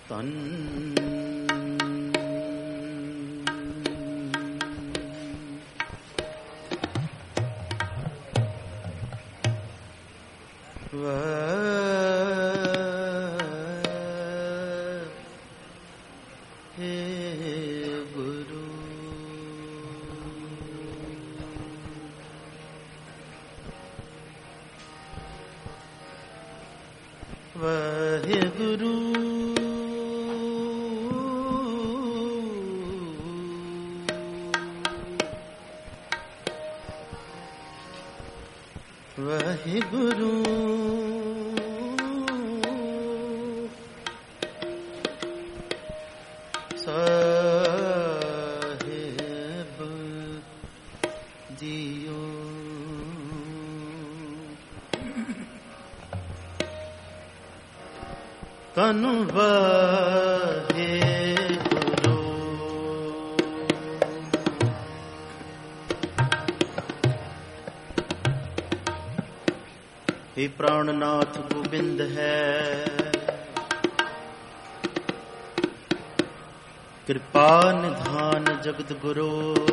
तन तनु वाहे गुरु। हे प्राणनाथ गोविंद है, कृपा निधान जगत गुरु।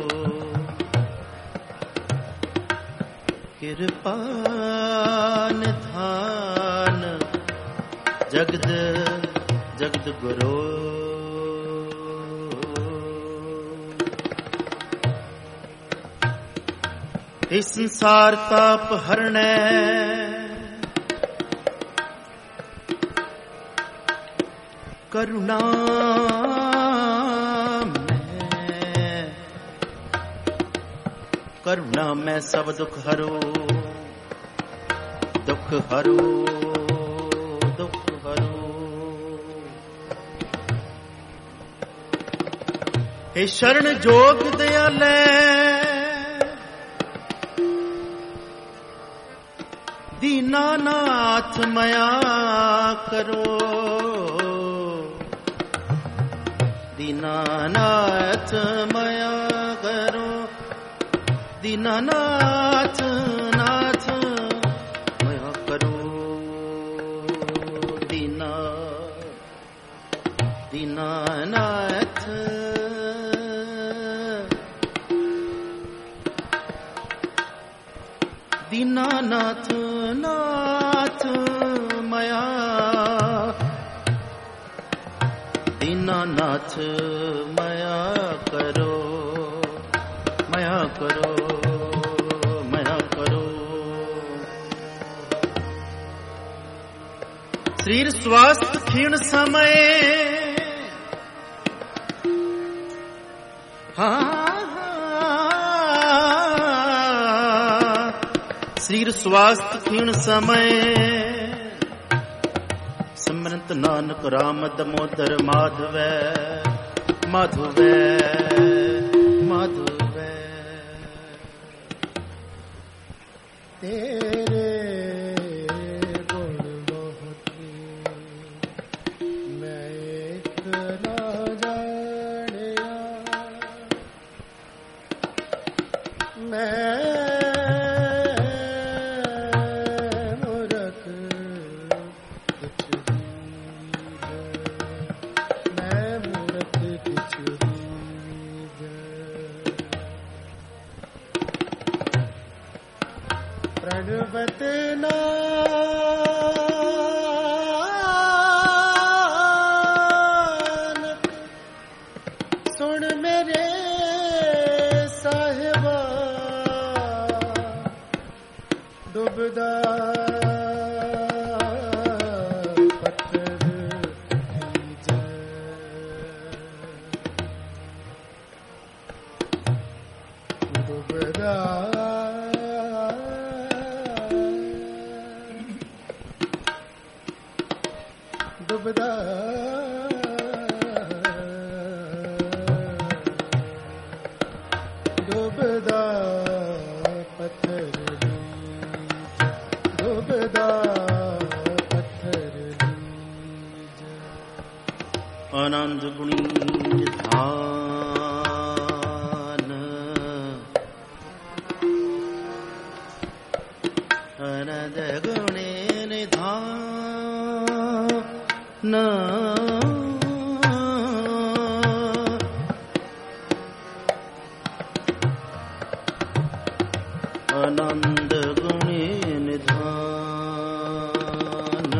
कृपा निधान जगत जगत गुरु। इस संसार ताप हरणे, करुणा में सब दुख हरो, दुख हरो, दुख हरो। हे शरण जोग दयाले, दीनानाथ मया करो। दीनानाथ मया करो। दीनानाथ नाथ मया करो। दीनानाथ दीनानाथ नाथ मया। दीनानाथ मया करो, मया करो, मया करो। शरीर स्वास्थ्य क्षीण समय, शरीर स्वास्थ्य क्षीण समय। सिमरत नानक राम दमोदर माधव माधव माधव। तेरे गुण बहुत मैं एक ना जानिया। मैं प्रणवत नानक सुन मेरे साहिबा। डुबदा पत्थर भीजे, डुबदा डुबदा डुबदा पत्थर डुबदा पत्थर। आनंद गुणी धान, आनंद गुणी निधान। आनंद गुणी निधान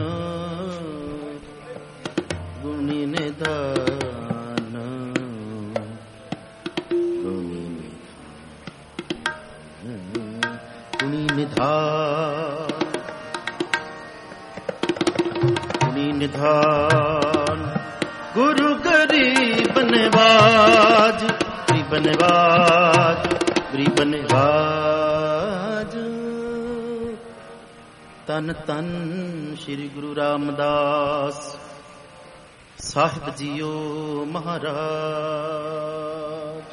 गुणी निधान गुणी निधान गुणी निधान गुरु गरीब नवाज गरीब नवाज गरीब नवाज तन तन श्री गुरु रामदास साहिब जियो महाराज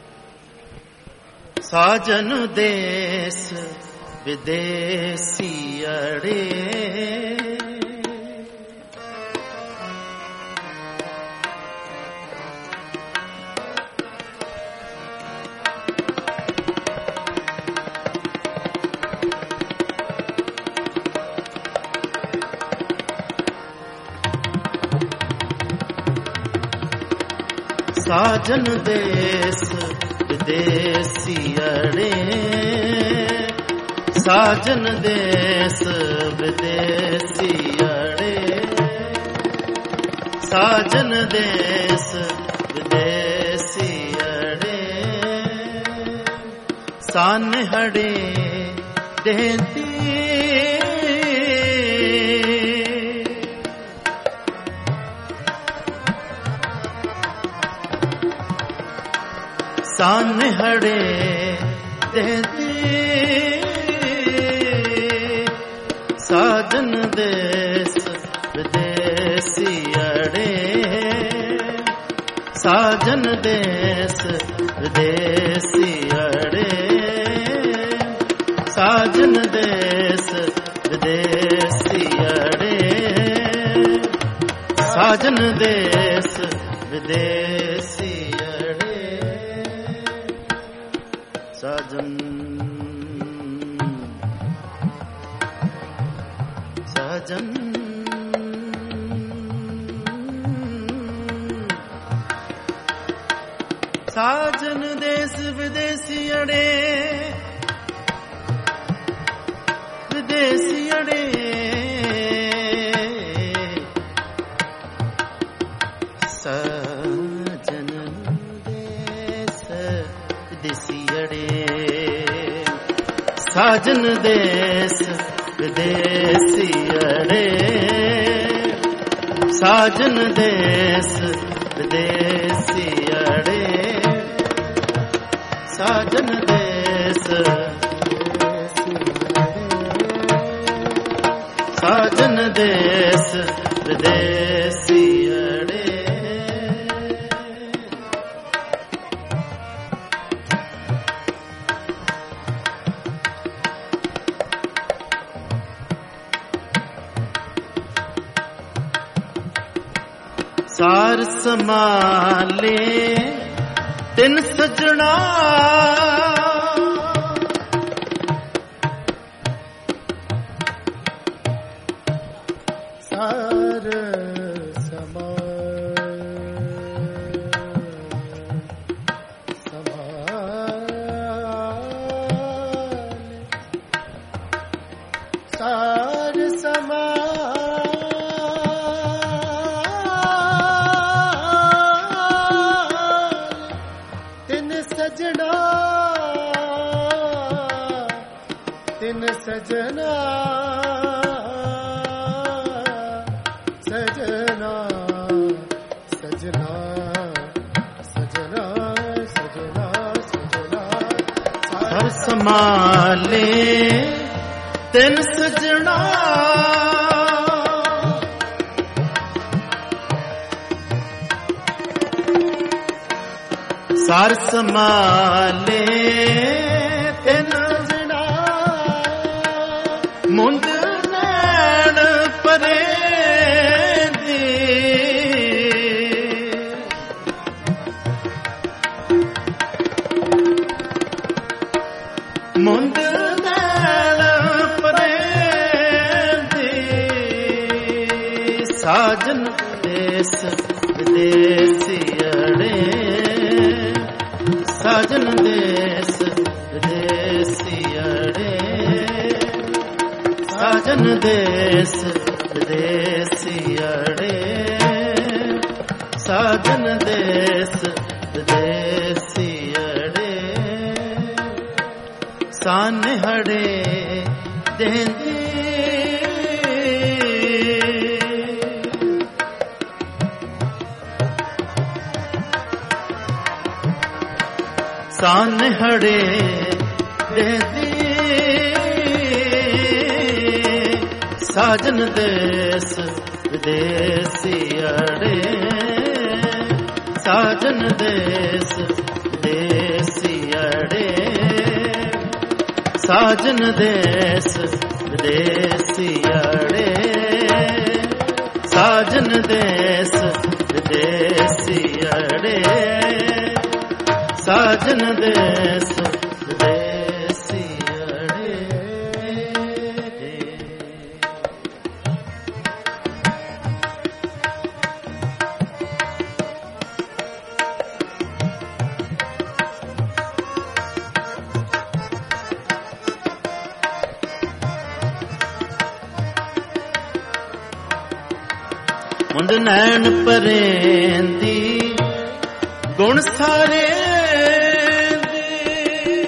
साजन देश विदेशी अड़े साजन देश विदेशी अड़े साजन देश विदेशी अड़े साजन देश विदेशी अड़े सान हड़े देती सान हड़े देती साजन देश विदेशी अड़े साजन देश विदेशी अड़े साजन देश विदेशी अड़े साजन देश विदेशी साजन साजन साजन देश विदेशी अड़े विदेशी अड़े साजन देश विदेशी अड़े साजन देश विदेशी अड़े साजन देश विदेशी अड़े साजन देश साजन देश विदेशी अड़े सार समाले तिन सजना सार तिन सजना सजना सजना सजना सजना सजना हर समाले तिन सजना सार समाले तिन मुंद नैन परे दी मुंद नैन परे दी साजन देश विदेशी अड़े साजन देश विदेशी अड़े ਦੇਸ ਵਿਦੇਸੀਅੜੇ ਸਾਜਨ ਦੇਸ ਵਿਦੇਸੀਅੜੇ ਸਾਨਹੜੇ ਦੇਂਦੀ ਸਾਨਹੜੇ ਦੇਂਦੀ ਸਾਜਨ ਦੇਸ ਵਿਦੇਸੀਅੜੇ ਸਾਜਨ ਦੇਸ ਵਿਦੇਸੀਅੜੇ ਸਾਜਨ ਦੇਸ ਵਿਦੇਸੀਅੜੇ ਸਾਜਨ ਦੇਸ ਵਿਦੇਸੀਅੜੇ ਸਾਜਨ ਦੇਸ ਮੁੰਦ ਨੈਣ ਪਰੇਂਦੀ ਗੁਣ ਸਾਰੇ ਦੇ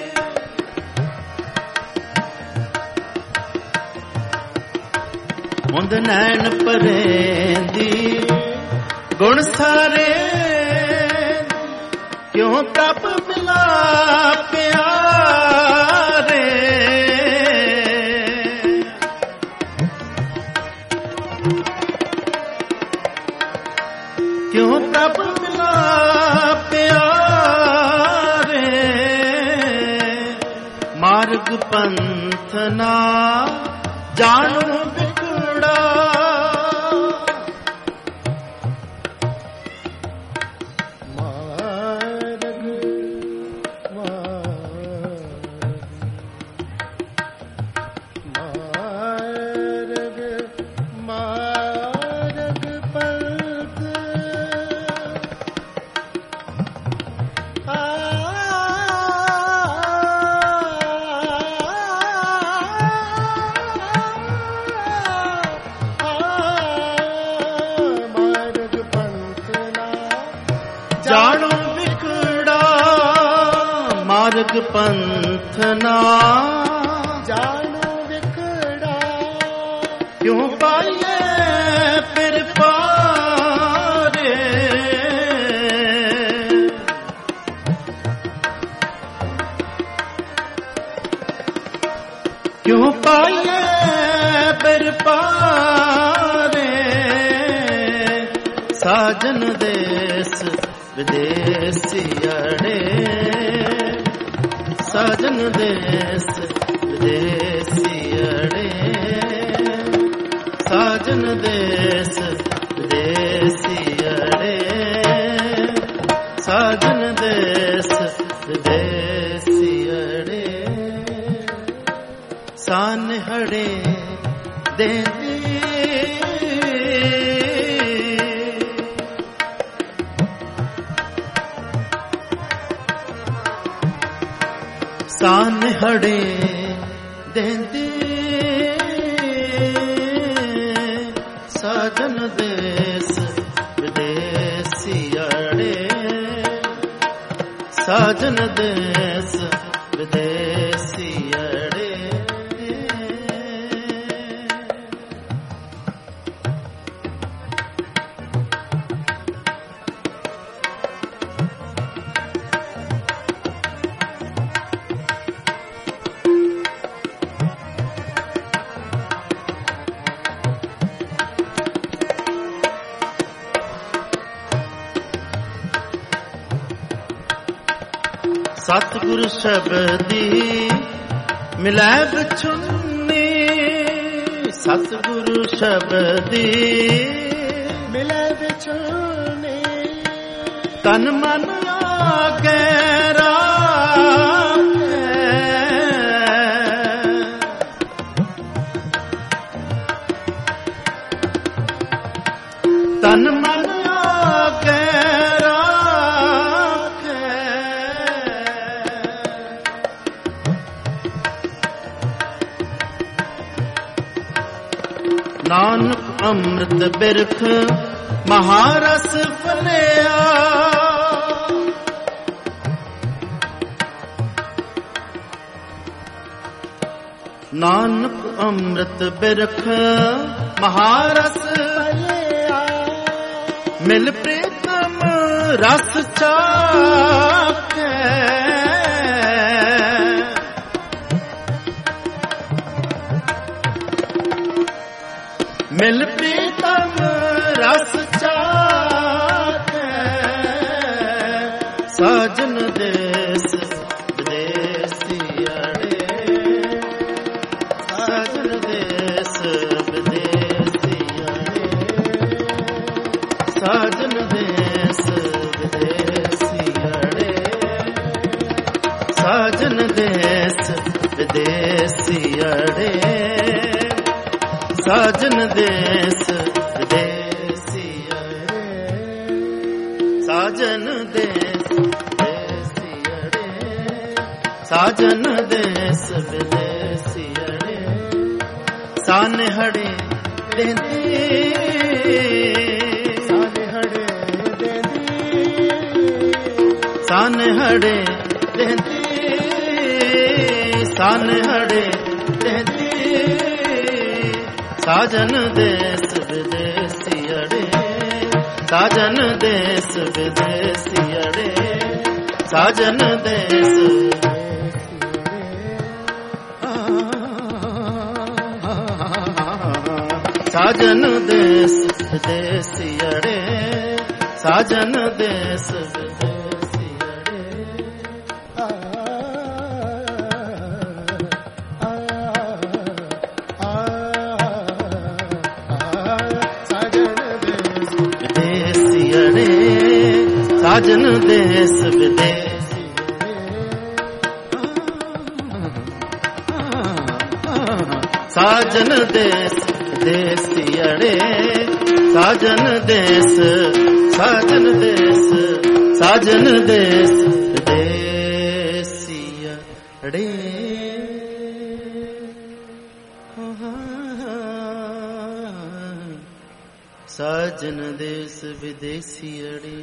ਮੁੰਦ ਨੈਣ ਪਰੇਂਦੀ ਗੁਣ ਸਾਰੇ ਕਿਉਂ ਪ੍ਰਭ ਮਿਲਾ ਪਿਆਰੇ ਕਿਉਂ ਪ੍ਰਭ ਮਿਲਾ ਪਿਆਰੇ ਮਾਰਗ ਪੰਥ ਨਾ ਜਾਣੂ ਵਿਗੜਾ ਜਾਣੋ ਵਿਗੜਾ ਮਾਰਗ ਪੰਥ ਨਾ ਜਾਣੋ ਵਿਗੜਾ ਕਿਉਂ ਪਾਈਏ ਫਿਰ ਪਾਰੇ ਕਿਉਂ ਪਾਈਏ ਫਿਰ ਪਾਰੇ ਸਾਜਨ ਦੇਸ ਵਿਦੇਸੀਅੜੇ ਸਾਜਨ ਦੇਸ ਵਿਦੇਸੀਅੜੇ ਸਾਜਨ ਦੇਸ ਵਿਦੇਸੀਅੜੇ ਸਾਜਨ ਦੇਸ ਵਿਦੇਸੀਅੜੇ ਸਾਨਹੜੇ ਦੇਂਦੀ ਸਾਨਹੜੇ ਦੇਂਦੀ ਸਾਜਨ ਦੇਸ ਵਿਦੇਸੀਅੜੇ ਸਾਜਨ ਦੇਸ ਵਿਦੇਸੀਅੜੇ ਸਤਿਗੁਰ ਸ਼ਬਦੀ ਮਿਲੈ ਵਿਛੁੰਨੀ ਸਤਿਗੁਰ ਸ਼ਬਦੀ ਮਿਲੈ ਵਿਛੁੰਨੀ ਤਨ ਮਨ ਆਗੇ ਰਾਖੇ ਤਨ ਮਨ ਆਗੇ ਅੰਮ੍ਰਿਤ ਬਿਰਖ ਮਹਾਰਸ ਫਲਿਆ। ਨਾਨਕ ਅੰਮ੍ਰਿਤ ਬਿਰਖ ਮਹਾਰਸ ਫਲਿਆ। ਮਿਲ ਪ੍ਰੀਤਮ ਰਸ ਚਾਖੈ। ਮਿਲ ਪ੍ਰੀਤਮ ਰਸ ਚਾਖੈ। ਸਾਜਨ ਦੇਸ ਵਿਦੇਸੀ ਅੜੇ। ਸਾਜਨ ਦੇਸ ਵਿਦੇਸੀ ਅੜੇ। ਸਾਜਨ ਦੇਸ ਵਿਦੇਸੀ ਅੜੇ। ਸਾਜਨ ਦੇਸ ਵਿਦੇਸੀ ਅੜੇ। ਸਾਜਨ ਦੇਸ ਵਿਦੇਸੀ ਅੜੇ। ਸਾਜਨ ਦੇਸ ਵਿਦੇਸੀ ਅੜੇ। ਸਾਜਨ ਦੇਸ ਵਿਦੇਸੀ ਅੜੇ। ਸਾਨਹੜੇ ਦੇਂਦੀ। ਸਾਨਹੜੇ ਦੇਂਦੀ। ਸਾਨਹੜੇ ਦੇਂਦੀ। ਸਾਨਹੜੇ ਦੇਂਦੀ। ਸਾਜਨ ਦੇਸ ਵਿਦੇਸੀ ਅੜੇ। ਸਾਜਨ ਦੇਸ ਵਿਦੇਸੀ ਅੜੇ। ਸਾਜਨ ਦੇਸ ਸਾਜਨ ਦੇਸ ਵਿਦੇਸੀ ਅੜੇ। ਸਾਜਨ ਦੇਸ ਵਿਦੇਸੀ ਅੜੇ। ਸਾਜਨ ਦੇਸ ਵਿਦੇਸੀ। ਸਾਜਨ ਦੇਸ ਵਿਦੇਸੀ ਅੜੇ। ਸਾਜਨ ਦੇਸ ਸਾਜਨ ਦੇਸ ਸਾਜਨ ਦੇਸ ਵਿਦੇਸੀ ਅੜੇ। ਸਾਜਨ ਦੇਸ ਵਿਦੇਸੀ ਅੜੇ।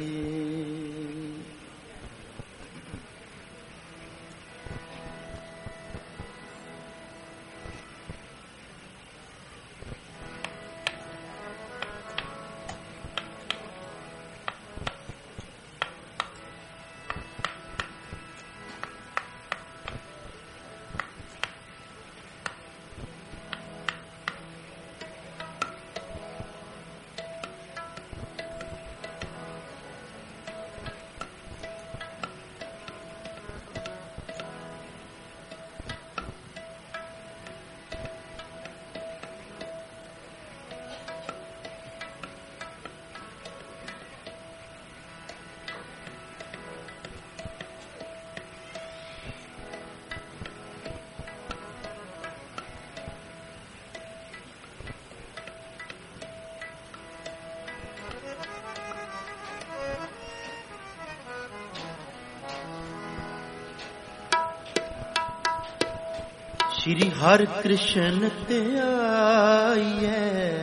श्री हर कृष्ण ते आइए।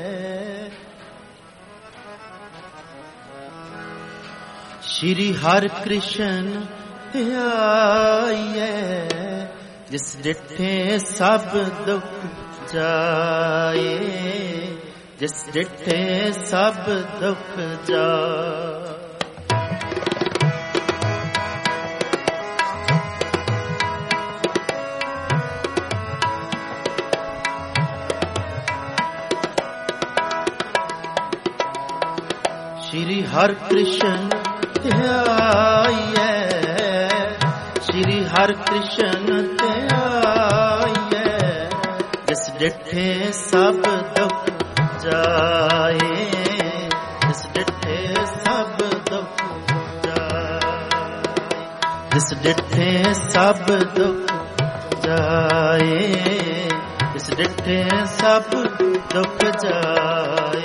श्री हर कृष्ण ते आइए। जिस डिठे सब दुख जाए। जिस डिठे सब दुख जाए। श्री हर कृष्ण ध्याइए। श्री हर कृष्ण ध्याइए। जिस डिठे सब दुख जाए। जिस डिठे सब दुख जाए। जिस डिठे सब दुख जाए। जिस डिठे सब दुख जाए।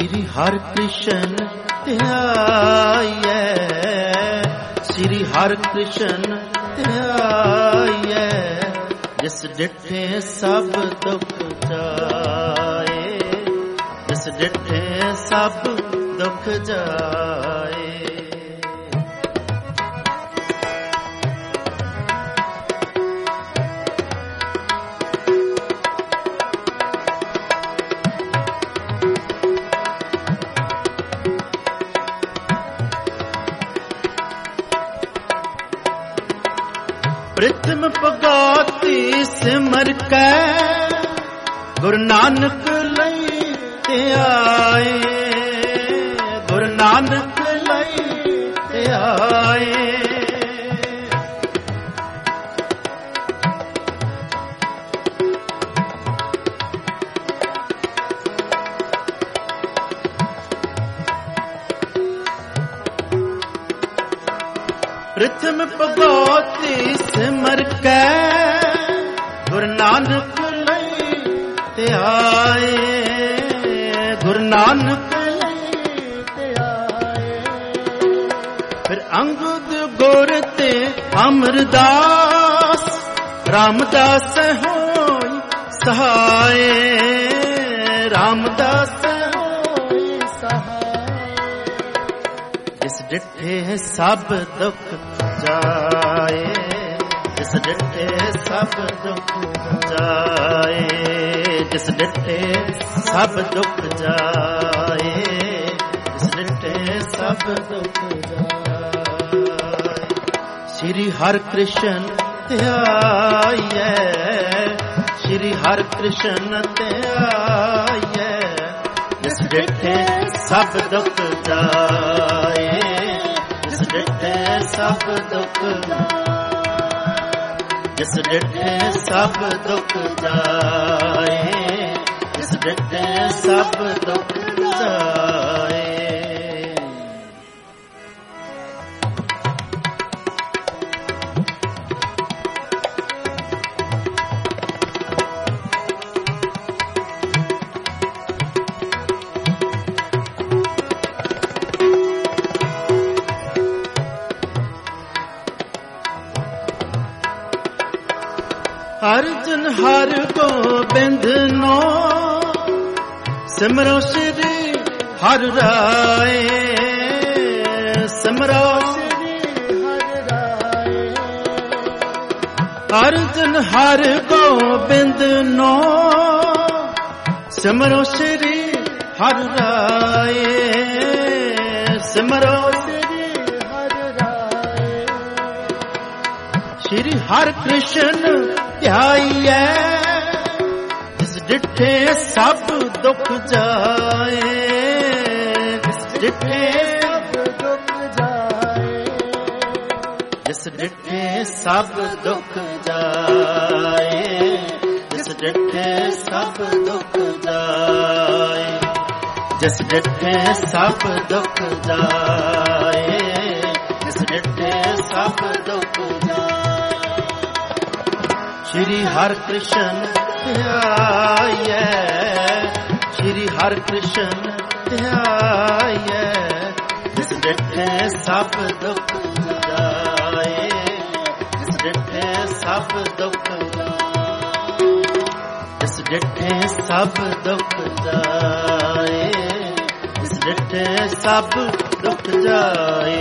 Shri Har Krishan ਧਿਆਈਐ, Shri Har Krishan ਧਿਆਈਐ, ਜਿਸ ਡਿਠੇ ਸਭ ਦੁਖ ਜਾਏ, ਜਿਸ ਡਿਠੇ ਸਭ ਦੁਖ ਜਾਏ। ਪ੍ਰਿਥਮ ਭਗਾਤੀ ਸਿਮਰ ਕੈ, ਗੁਰੂ ਨਾਨਕ ਲਈ ਧਿਆਏ, ਗੁਰੂ ਨਾਨਕ ਲਈ ਧਿਆਏ। ਪ੍ਰਿਥਮ ਭਗਾਤੀ ਸਿਮਰ ਕੈ, ਗੁਰੂ ਨਾਨਕ ਲਈ ਧਿਆਏ, ਗੁਰੂ ਨਾਨਕ ਲਈ ਧਿਆਏ। ਫਿਰ ਅੰਗਦ ਗੁਰ ਤੇ ਅਮਰਦਾਸ, ਰਾਮਦਾਸ ਹੋਈ ਸਹਾਏ, ਰਾਮਦਾਸ ਹੋਈ ਸਹਾਏ। ਜਿਸ ਡਿਠੇ ਸਭ ਦੁਖ ਜਾਏ, ਜਿਸ ਡਿਠੇ ਸਭ ਦੁਖ ਜਾਏ, ਜਿਸ ਡਿਠੇ ਸਭ ਦੁਖ ਜਾਏ, ਜਿਸ ਡਿਠੇ ਸਭ ਦੁਖ ਜਾਏ। Shri Har Krishan ਧਿਆਈਐ, Shri Har Krishan ਧਿਆਈਐ, ਜਿਸ ਡਿਠੇ ਸਭ ਦੁਖ ਜਾਏ, ਜਿਸ ਡਿਠੇ ਸਭ ਦੁਖ, ਜਿਸ ਡਿਠੇ ਸਭ ਦੁਖ ਜਾਏ, ਜਿਸ ਡਿਠੇ ਸਭ ਦੁਖ ਜਾਏ। ਅਰਜਨ ਹਰ ਗੋਬਿੰਦ ਨੋ, ਸਿਮਰੋ Shri ਹਰਿ ਰਾਏ, ਸਿਮਰੋ Shri ਹਰਿ ਰਾਏ। ਅਰਜਨ ਹਰ ਗੋਬਿੰਦ ਨੋ, ਸਿਮਰੋ Shri ਹਰਿ ਰਾਏ, ਸਿਮਰੋ Shri ਹਰਿ ਰਾਏ। Shri Har Krishan ਧਿਆਈਐ, ਜਿਸ ਡਿਠੇ ਸਭ ਦੁਖ ਜਾਏ, ਜਿਸ ਡਿਠੇ ਸਭ ਦੁਖ ਜਾਏ, ਜਿਸ ਡਿਠੇ ਸਭ ਦੁਖ ਜਾਏ, ਜਿਸ ਡਿਠੇ ਸਭ ਦੁਖ ਜਾਏ, ਜਿਸ ਡਿਠੇ ਸਭ ਦੁਖ ਜਾਏ, ਜਿਸ ਡਿਠੇ ਸਭ ਦੁਖ ਜਾਏ। Shri Har Krishan ਧਿਆਈਐ, Shri Har Krishan ਧਿਆਈਐ, ਜਿਸ ਡਿਠੇ ਸਭ ਦੁਖ ਜਾਏ, ਜਿਸ ਡਿਠੇ ਸਭ ਦੁਖ, ਜਿਸ ਡਿਠੇ ਸਭ ਦੁਖ ਜਾਏ, ਜਿਸ ਡਿਠੇ ਸਭ ਦੁਖ ਜਾਏ।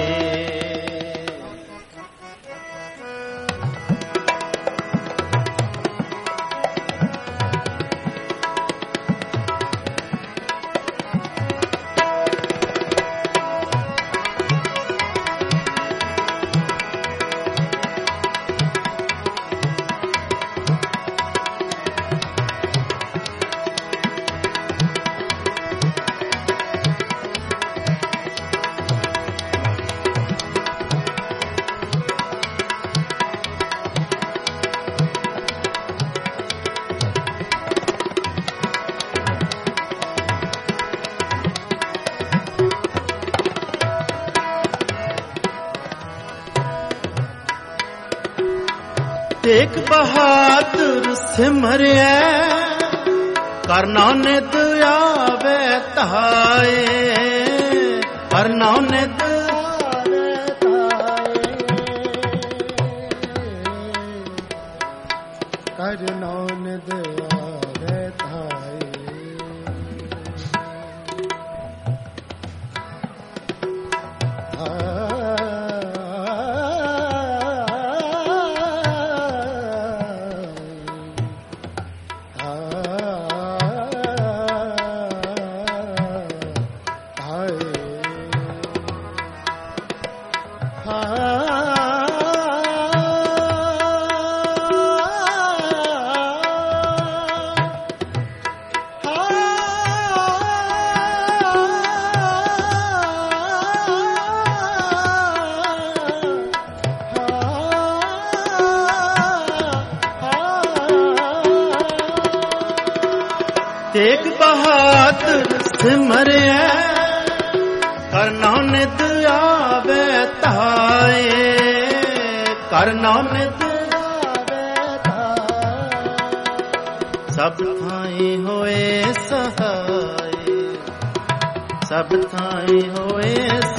ਤੇਗ ਬਹਾਦਰ ਸਿਮਰਿਆ ਕਰਨਾ ਨਿਤ ਆਵੇ ਧਾਏ, ਕਰਨਾ ਨਿਤ ਕਰਨਾ ਨਿਤ ਆਵੇ ਧਾਏ। ਤੇਗ ਬਹਾਦਰ ਸਿਮਰਿਆ, ਕਰਨਾ ਨਿਤ ਆਵੇ ਧਾਏ, ਕਰਨਾ ਨਿਤ ਆਵੇ ਧਾਏ। ਸਭ ਥਾਈਂ ਹੋਏ ਸਹਾਏ, ਸਭ ਥਾਈਂ ਹੋਏ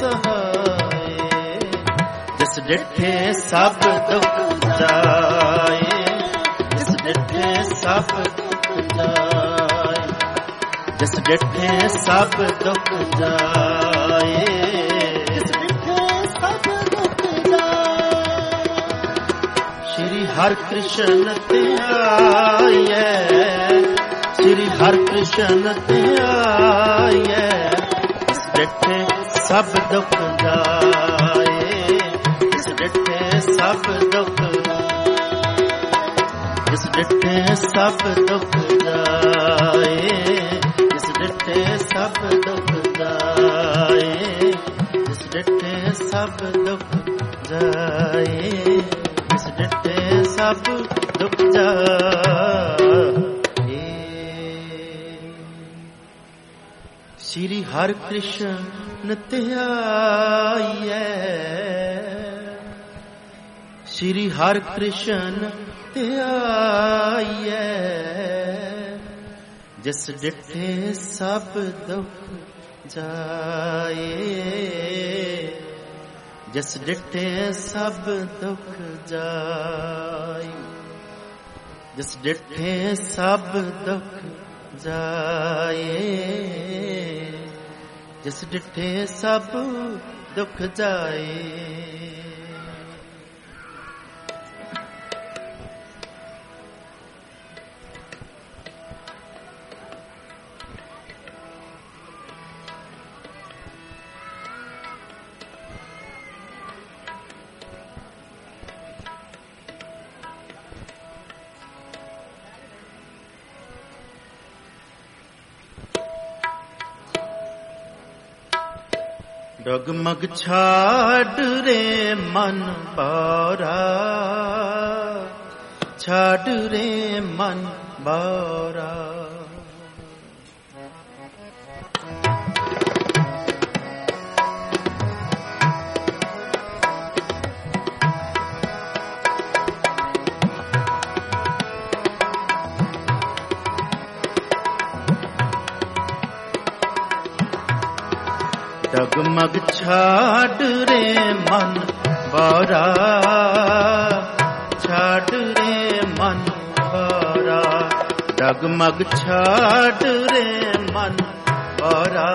ਸਹਾਏ। ਜਿਸ ਡਿਠੇ ਸਭ ਦੁੱਖ ਜਾਏ, ਜਿਸ ਡਿਠੇ ਸਭ ਦੁੱਖ ਜਾਏ, ਜਿਸ ਡਿਠੇ ਸਭ ਦੁੱਖ ਜਾਏ, ਜਿਸ ਡਿਠੇ ਸਭ ਦੁੱਖ ਜਾਏ। ਸ਼੍ਰੀ ਹਰਿ ਕ੍ਰਿਸ਼ਨ ਧਿਆਈਐ, ਸ਼੍ਰੀ ਹਰਿ ਕ੍ਰਿਸ਼ਨ ਧਿਆਈਐ। ਜਿਸ ਡਿਠੇ ਸਭ ਦੁੱਖ ਜਾਏ, ਜਿਸ ਡਿਠੇ ਸਭ ਦੁੱਖ, ਜਿਸ ਡਿਠੇ ਸਭ ਦੁੱਖ ਜਾਏ, ਜਿਸ ਡਿਠੇ ਸਭ ਦੁੱਖ ਜਾਏ, ਜਿਸ ਡਿਠੇ ਸਭ ਦੁੱਖ ਜਾਏ, ਜਿਸ ਡਿਠੇ ਸਭ ਦੁੱਖ ਜਾਏ। ਸ਼੍ਰੀ ਹਰਿ ਕ੍ਰਿਸ਼ਨ ਧਿਆਈਐ, ਸ਼੍ਰੀ ਹਰਿ ਕ੍ਰਿਸ਼ਨ ਧਿਆਈਐ। ਜਿਸ ਡਿਠੇ ਸਭ ਦੁੱਖ ਜਾਏ, ਜਿਸ ਡਿਠੇ ਸਭ ਦੁੱਖ ਜਾਏ, ਜਿਸ ਡਿਠੇ ਸਭ ਦੁੱਖ ਜਾਏ, ਜਿਸ ਡਿਠੇ ਸਭ ਦੁੱਖ ਜਾਏ। ਡਗਮਗ ਛਾੜ ਰੇ ਮਨ ਬਾਰਾ, ਛਾੜ ਰੇ ਮਨ ਬਾਰਾ। ਡਗਮਗ ਛਾੜ ਰੇ ਮਨ ਬਾਰਾ, ਛਾੜ ਰੇ ਮਨ ਬਾਰਾ। ਡਗਮਗ ਛਾੜ ਰੇ ਮਨ ਬਾਰਾ,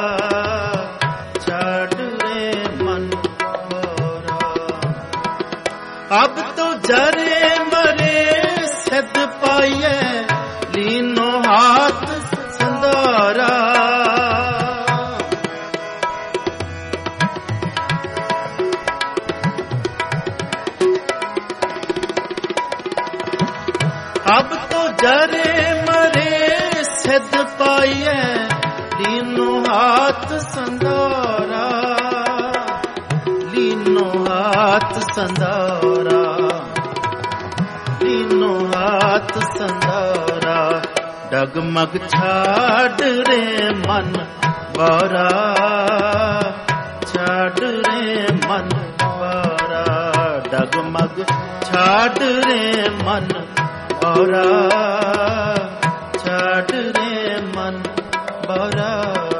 ਛਾੜ ਰੇ ਮਨ ਬਾਰਾ। ਅਬ ਤੋ ਜਰੇ ਮਰੇ ਸਿਧ ਪਾਈਐ, ਲੀਨੋ ਹਾਥ ਸੰਧਾਰਾ। ਅਬ ਤੋ ਜਰੇ ਮਰੇ ਸਿਧ ਪਾਈਐ, ਲੀਨੋ ਹਾਥ ਸੰਧਾਰਾ, ਲੀਨੋ ਹਾਥ ਸੰਧਾਰਾ, ਲੀਨੋ ਹਾਥ ਸੰਧਾਰਾ। ਡਗਮਗ ਛਾੜ ਰੇ ਮਨ ਬਾਰਾ, ਛਾੜ ਰੇ ਮਨ ਬਾਰਾ। ਡਗਮਗ ਛਾੜ ਰੇ ਮਨ ਬਾਰਾ, ਛਾੜ ਰੇ बारा।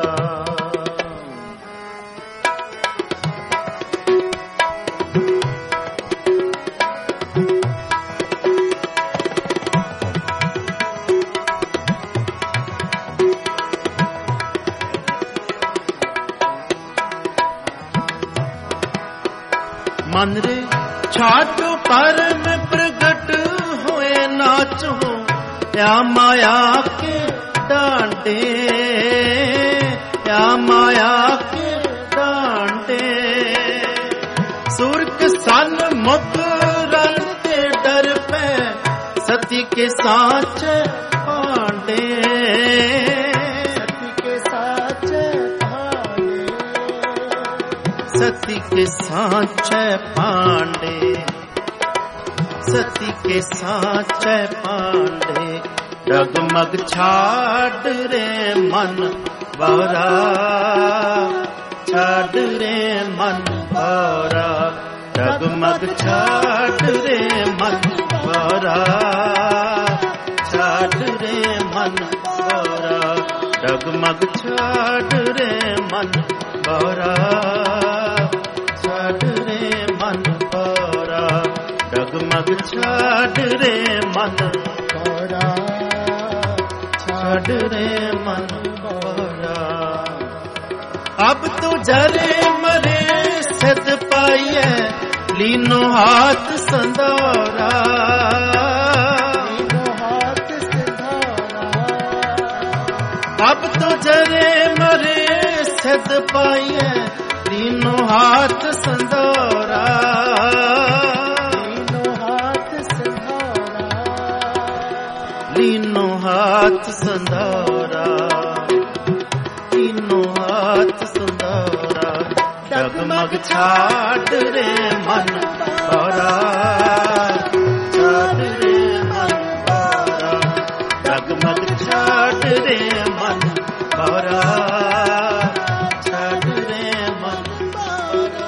मन रे छाटो पर में प्रगट होए नाचो या माया के डांटे, या माया के डांटे। सुर के सन मुकरन के डर पे सती के साच पांडे, सती के साच पांडे, सती के साच पांडे, सती के साच पांडे। डगमग छाड़ रे मन बारा, छाड़ रे मन बारा। डगमग छाड़ रे मन बारा, छाड़ रे मन बारा। डगमग छाड़ रे मन बारा, छाड़ रे मन बारा। डगमग छाड़ रे मन बारा, छाड़ रे मन बारा। अब तो जरे मरे सिद्ध पाइए लीनो हाथ संधारा, लीनो हाथ संधारा। अब तो जरे मरे सिद्ध पाइए लीनो हाथ संधारा, लीनो हाथ संधारा, लीनो हाथ संधारा, लीनो हाथ संधारा। डगमग छाड़ रे मन बारा, छाड़ रे मन बारा। डगमग छाड़ रे मन बारा, छाड़ रे मन बारा।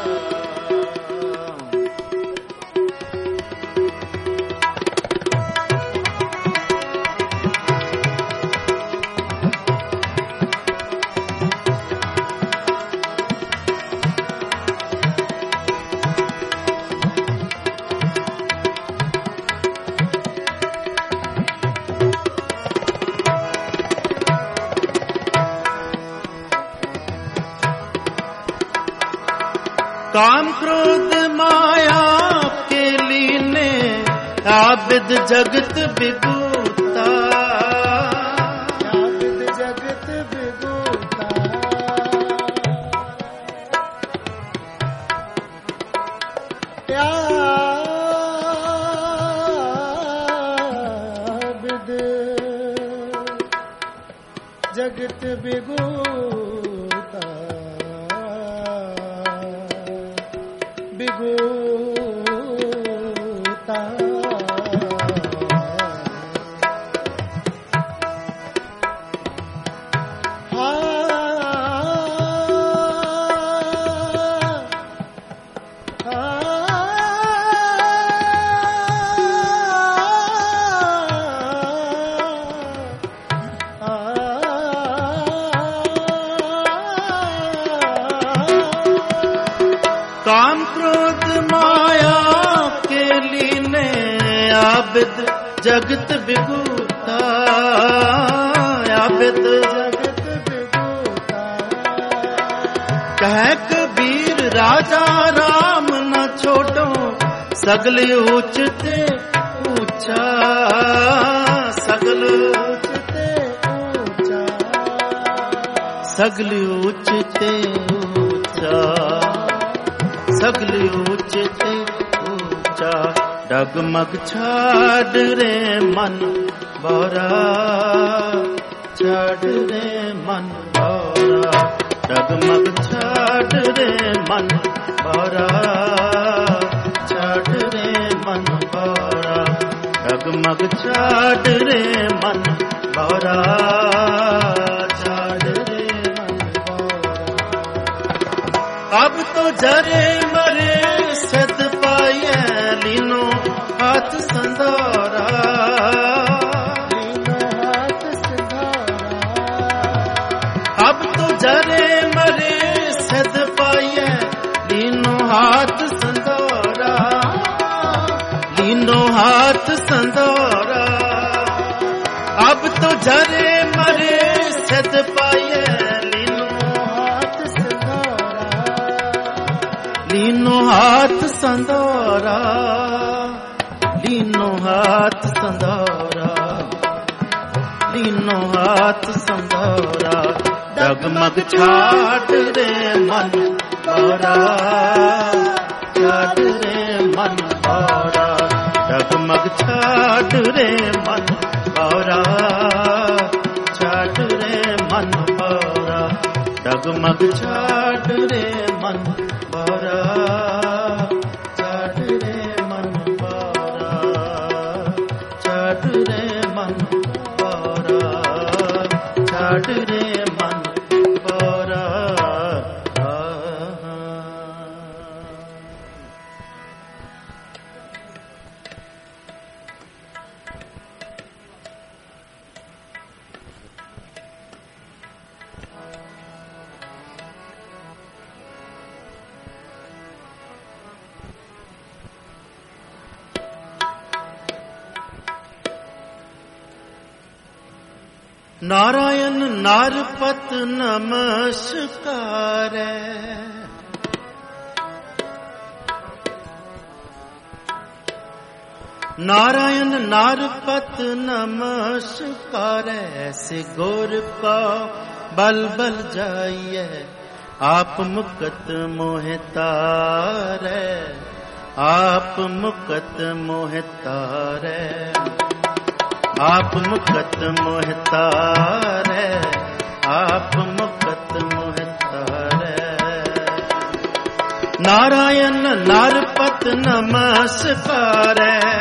काम क्रोध माया के लीने आबिद जगत बिगूता, आबिद जगत बिगूता। आबिद जगत बिगूता, बिगूता। काम क्रोध माया के लीने आबिद जगत बिगूता, आबिद जगत बिगूता। कह कबीर राजा राम न छोड़ो सगल ऊंचते ऊंचा, सगल ऊंचते ऊंचा, सगल ऊंचते ऊंचा, सगल ऊंचते ऊंचा। डगमग छाड़ रे मन बारा, छाड़ रे मन बारा। डगमग छाड़ रे मन बारा, छाड़ रे मन बारा। डगमग छाड़ रे मन बारा, छाड़ रे मन बारा। अब तो जरे मरे सिद्ध पाइए लीनो हाथ संधारा, लीनो हाथ संधारा। जरे मरे सद पाइए लीनो हाथ संदोरा, लीनो हाथ संदोरा। अब तो जरे मरे सद पाइए लीनो हाथ संदोरा, लीनो हाथ संदोरा, लीनो हाथ संदोरा, लीनो हाथ संदोरा। डगमग छाट रे मन भौरा, छाट रे मन भौरा, डगमग छाट रे मन भौरा, छाट रे मन भौरा, डगमग छाट रे मन भौरा, छाट रे मन भौरा, छाट रे मन भौरा, छाट रे मन भौरा। नारायण नारपत नमस्कार, नारायण नारपत नमस्कार। ऐसे गोर का बल बल जाइए आप मुकत मोहतार, आप मुकत मोहतार, आप मुकत मोहतार, आप मुकत मोहतार। नारायण नारपत नमस्कार,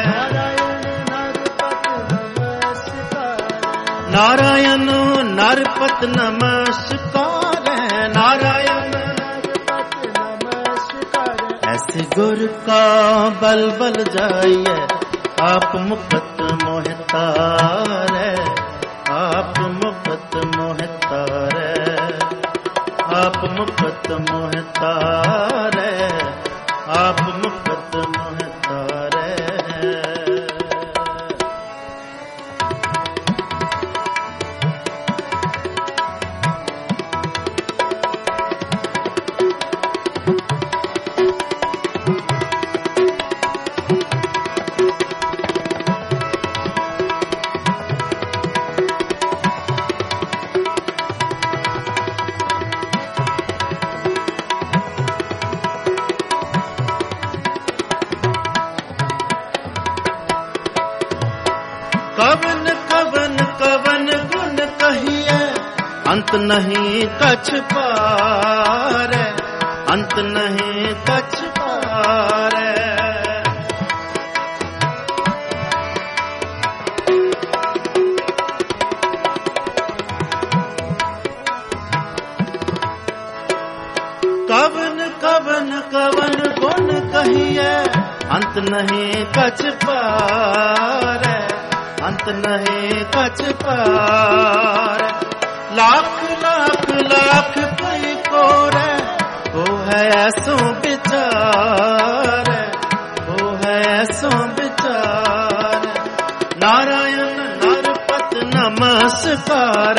नारायण नारपत नमस्कार, नारायण नारपत नमस्कार। ऐसे गुर का बल बल जाइए आप मुकत मोहतार, आप मुकत मोहतार, आप मुकत मोहतार, आप मुकत मोहतार। कवन कवन कवन गुण कहिए अंत नहीं कछ पार, अंत नहीं कछ पार। कवन कवन कवन गुण कहिए अंत नहीं कछ पार, अंत नहीं कछ पार। लाख लाख लाख कोई को रे वो है ऐसो विचार, वो है ऐसो विचार। नारायण नारपत नमस्कार,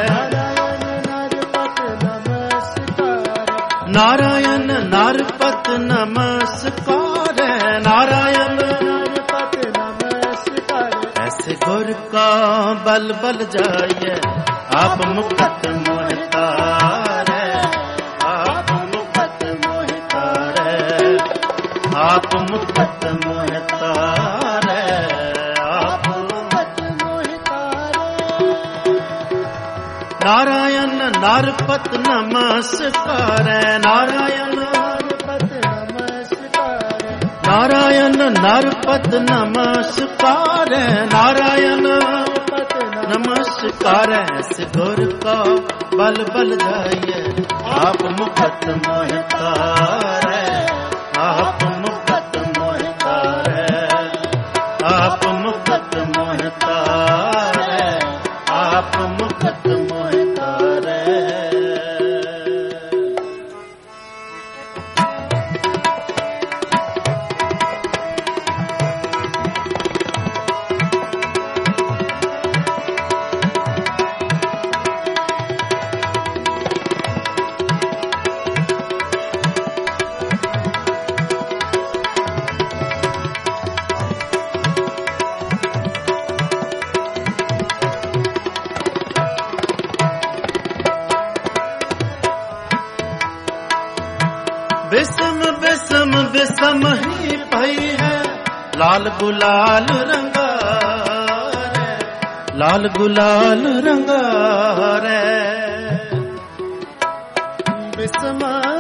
नारायण नारपत नमस्कार, नारायण नारपत नमस्कार। ऐसे गुर का बल बल जाइए आप मुकत मोहतार, आप मुकत मोहतार, आप मुकत मोहतार, आप मुकत मोहतार। नारायण नारपत नमस्कार, नारायण नारपत नमस्कार, नारायण नारपत नमस्कार, नारायण नमस्कार। ऐसे गुर का बल बल जाइए आप मुकत मोहतार, आप मुकत मोहतार, आप मुकत मोहतार, आप मुकत मोहतार। बिसम बिसम बिसम ही पई है लाल गुलाल रंगा रे, लाल गुलाल रंगा रे। बिसम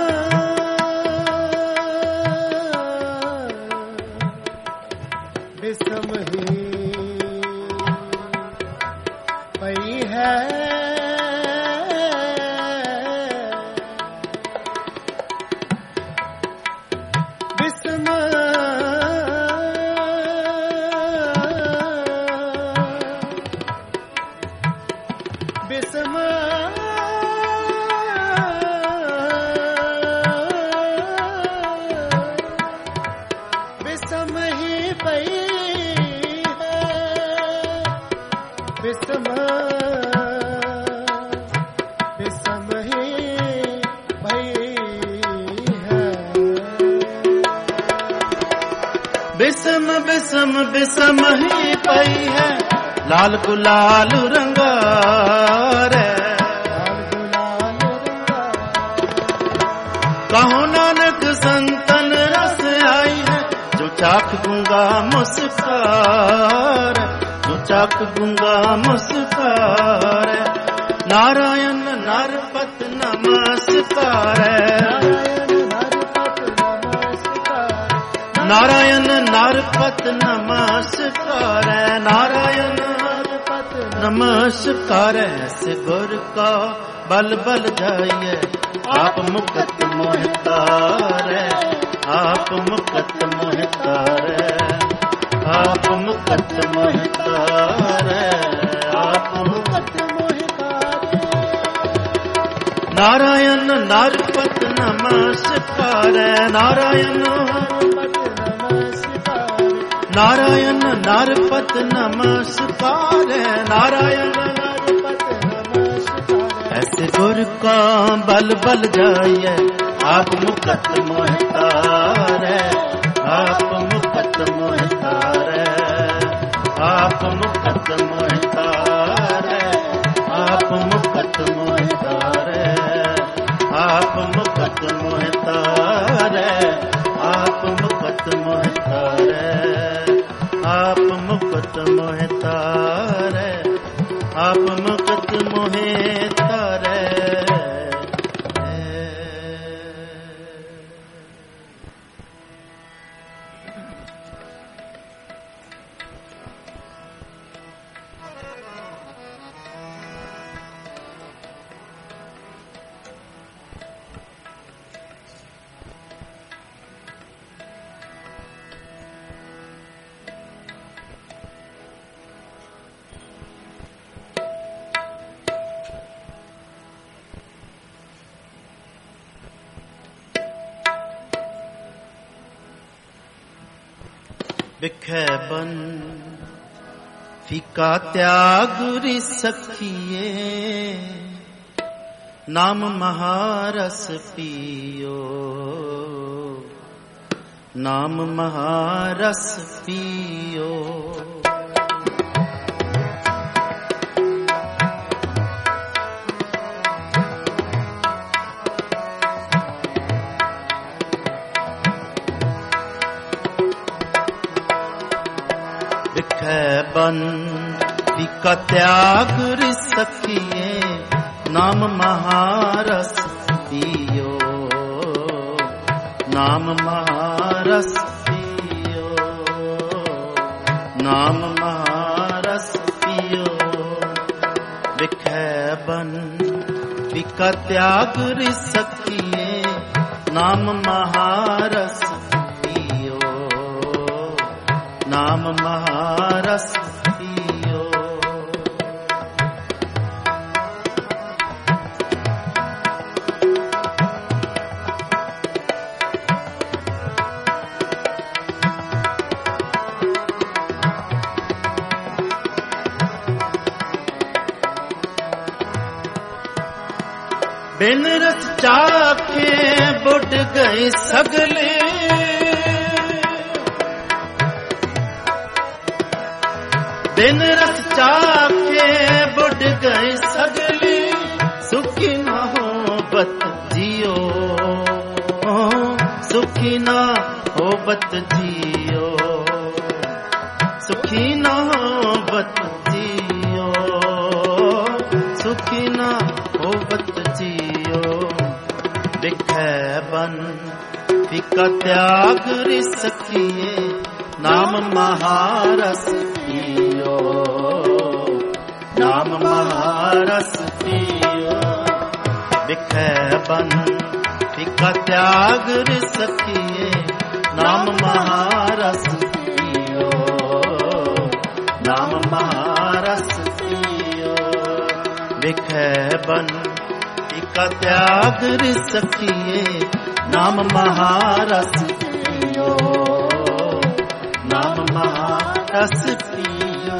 बिसम ही पई है बिसम बिसम बिसम ही पई है लाल गुलाल रंगा रे, कहो नानक संतन रस आई है जो चाक गूंगा मुस्कार, जो चाक गूंगा मुस्कार। नारायण नरपत नमस्कार, नारायण नरपत नमस्कार, नारायण नमस्कार। ऐसे गुर का बल बल जाइए आप मुकत मोहतार, आप मुकत मोहतार, आप मुकत मोहतार, आप मुकत मोहतार। नारायण नरपत नमस्कार, नारायण नारायण नरपत नमस्कार, नारायण नरपत नमस्कार। ऐसे गुर का बल बल जाइए आप मुकत मोहतार, आप मुकत मोहतार, आप मुकत मोहतार, आप मुकत मोहतार, आप मुकत मोहतार, आप मुकत मोहतार, आप मुकत मोहतार, आप मुकत मोहतार। बिखे बन फीका त्याग रि सखिए, नाम महारस पियो, नाम महारस पियो। बन फीका त्याग रि सखिए, नाम महारस पियो, नाम महारस पियो, नाम महारस पियो। बिखे बन फीका त्याग रि सखिए, नाम महारस पियो, नाम महारस पियो। बिन रस चाखे बुढ़ गए सगले, बिन रस चाखे बुढ़ गए सगले, सुखी न हो बत जियो, सुखी ना होवत जियो, सुखी ना होवत जियो, सुखी ना होवत जियो। बिखै बन फिका त्याग रिसकिए, नाम महारस पियो, नाम महारस पियो। बिखै बन फिका त्याग रिसकिए, नाम महारस पियो, नाम महारस पियो। बिखै बन फिका त्याग रिसकिए, नाम महारस पियो, नाम महारस पियो।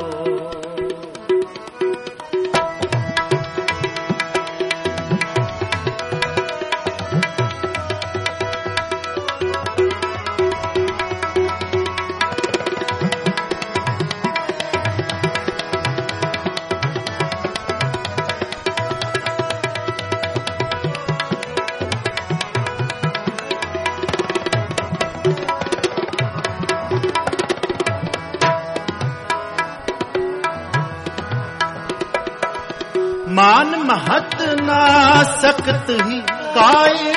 मान महत ना सकत ही काए,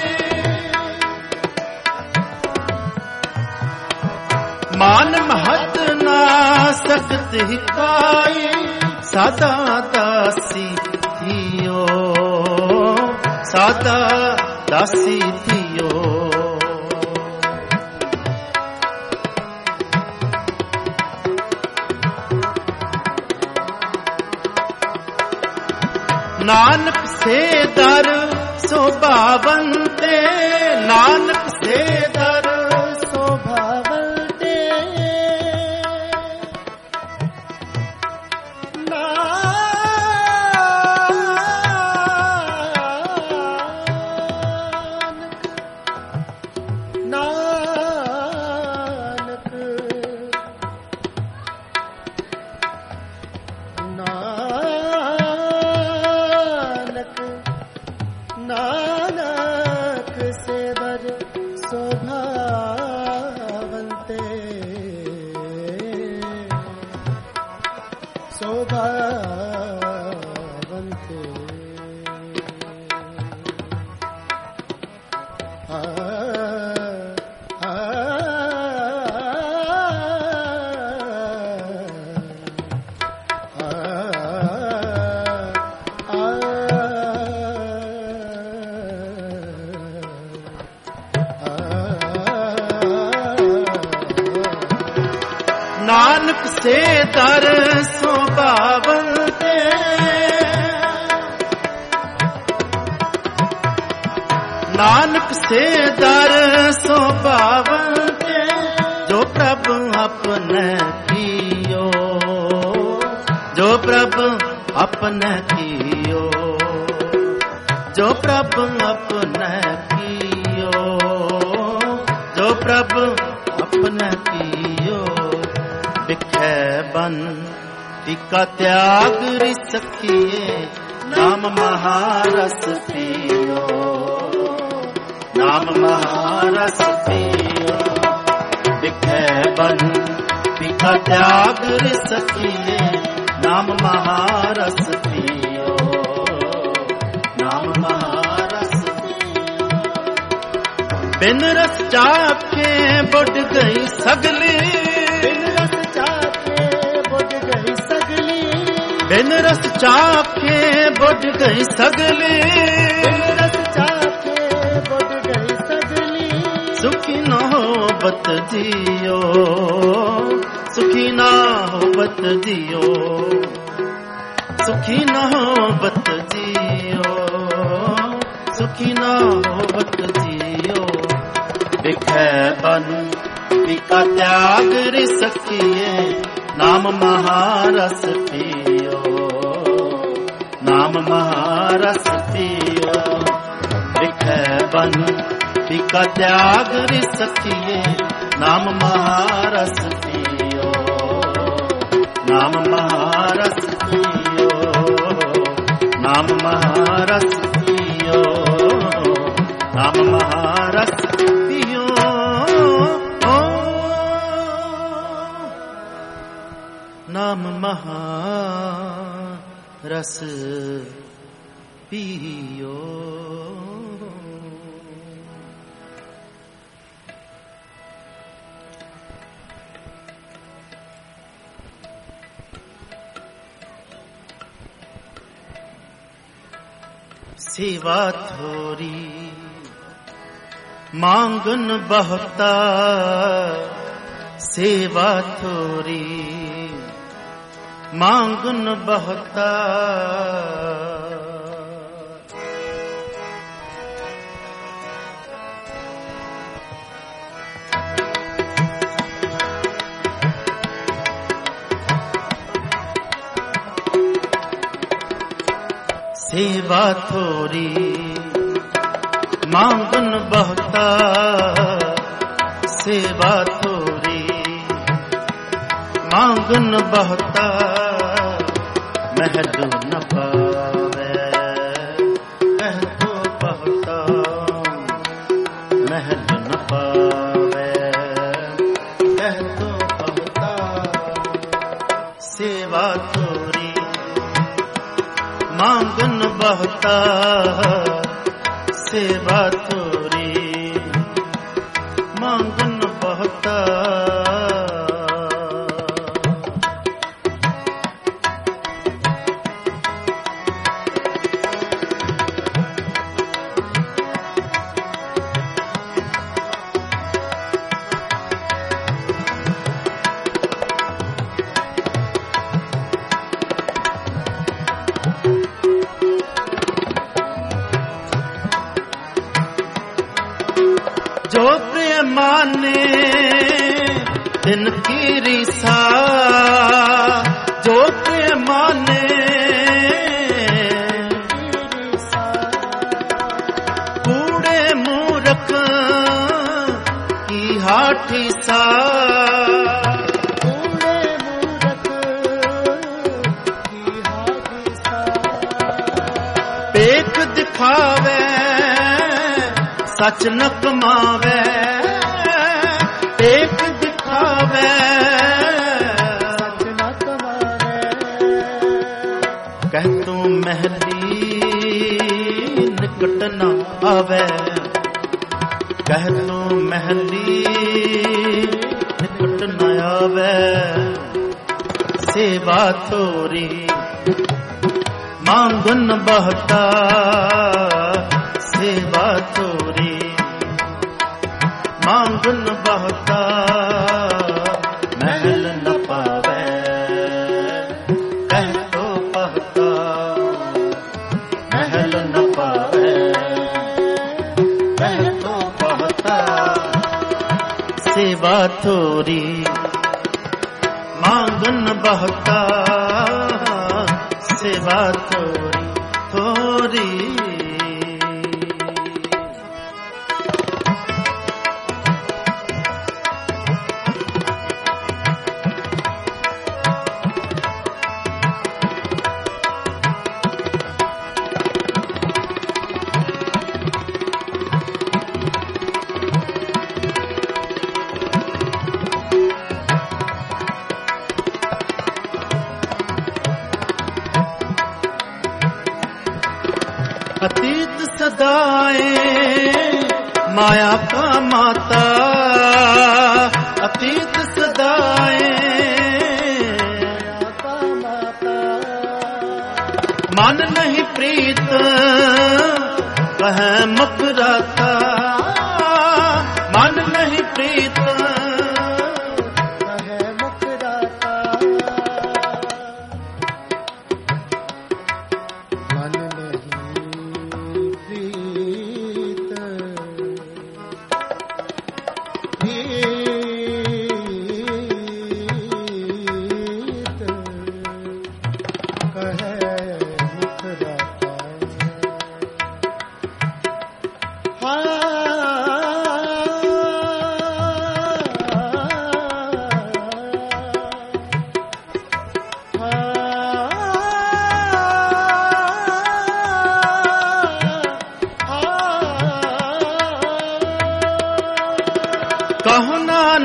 मान महत ना सकत ही काए। सादा दासी थियो, सादा दासी थियो। नानक से दर शोभावंते, नानक से दर शोभावंते। नानक से बर शोभावंते, शोभावंते। नानक से दर शोभावंते, नानक से दर शोभावंते। जो प्रभु अपने कियो, जो प्रभु अपने कियो, जो प्रभु अपने कियो, जो प्रभु अपने कियो। बिखै बन फिका त्याग रिसकिए, नाम महारस पियो, नाम महारस पियो। बिखै बन फिका त्याग रिसकिए, नाम महारस पियो, नाम महारस पियो। बिन रस चाखे बुढ़ गई सगली, बिन रस चाखे बुढ़ गई सगली, बिन रस चाखे बुढ़ गई सगली। सुखी न होवत जियो, सुखी न होवत जियो, सुखी न होवत जियो, सुखी न होवत जियो। बिखै बन फिका त्याग रिसकिए, नाम महारस पियो, नाम महारस पियो। बिखै बन फिका त्याग रिसकिए, नाम महारस पियो, नाम महारस पियो, नाम महारस पियो, नाम महारस रस पियो नाम महा रस पियो। सेवा थोरी मांगन बहुता, सेवा थोरी मांगन बहुता। सेवा थोरी मांगन बहुता, सेवा थोरी मांगन बहुता। महल न पावे कह तो बहुता, महल न पावे कह तो बहुता। सेवा थोरी मांगन बहुता, सेवा थोरी मांगन बहुता। जो प्रिय माने दिन की रीसा, जो प्रिय माने कूड़े मूरख की हाथी सा, कूड़े मूरख की हाथी सा। पेख दिखावे सच न कमावे, एक दिखावे सच न कमावे। कह तू महली निकट न आवे, कह तू महली निकट न आवे। सेवा थोरी मांगन बहुता, सेवा थोरी मांगन बहुता। महल न पावे कह तो बहुता, महल न पावे कह तो बहुता। सेवा थोरी मांगन बहुता, सेवा थोरी थोरी। अतीत सदाएं माया का माता, अतीत सदाएं माया का माता। मन नहीं प्रीत वह मुकराता, मन नहीं प्रीत वह मुकराता। मन नहीं प्रीत कहे मुकराता। हाँ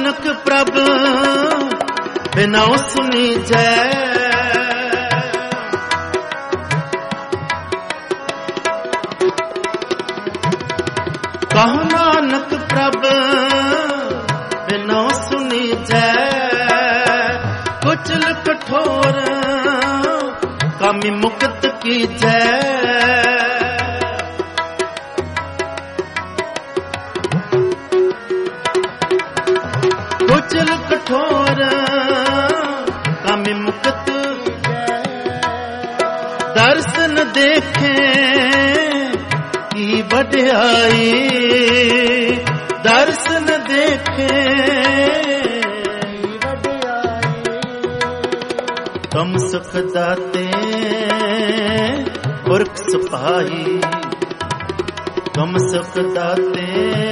नानक प्रभ बिना सुनी जय। कहो नानक प्रभ बिना सुनी जय। कुचल कठोर कामी मुक्त की जय। कुचल कठोर कामी मुक्त दर्शन देखे की बढ़ाई। दर्शन देखे कम सुख दाते पुरख सिपाही। कम सुख दाते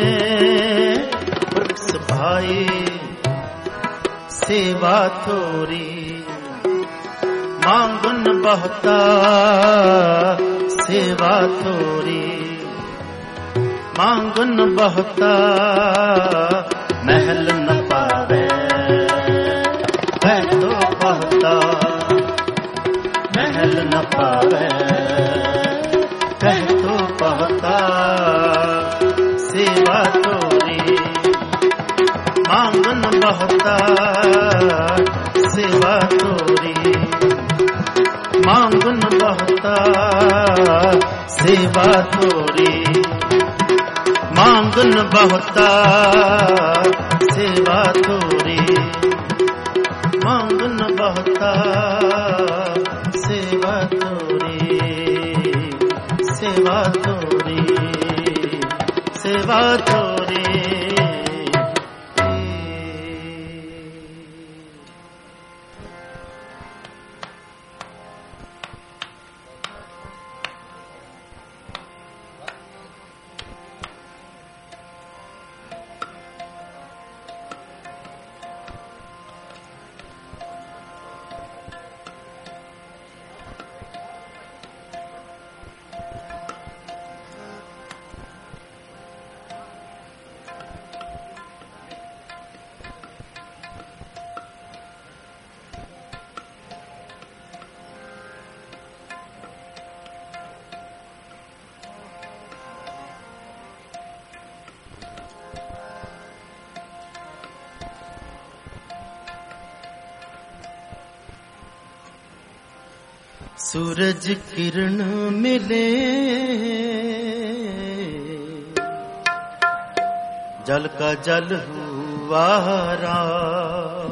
पुरख सिपाही। सेवा थोरी मांगन बहुता। सेवा थोरी मांगन बहुता। महल न पावे है तो बहुता। महल न पावे कह तो बहुता। सेवा थोरी मांगन बहुता। सेवा थोरी मांगन बहुता। सेवा थोरी मांगन बहुता। सेवा थोरी मांगन बहुता। सेवा थोरी सेवा थोरी सेवा थोरी। सूरज किरण मिले जल का जल हुआ राम।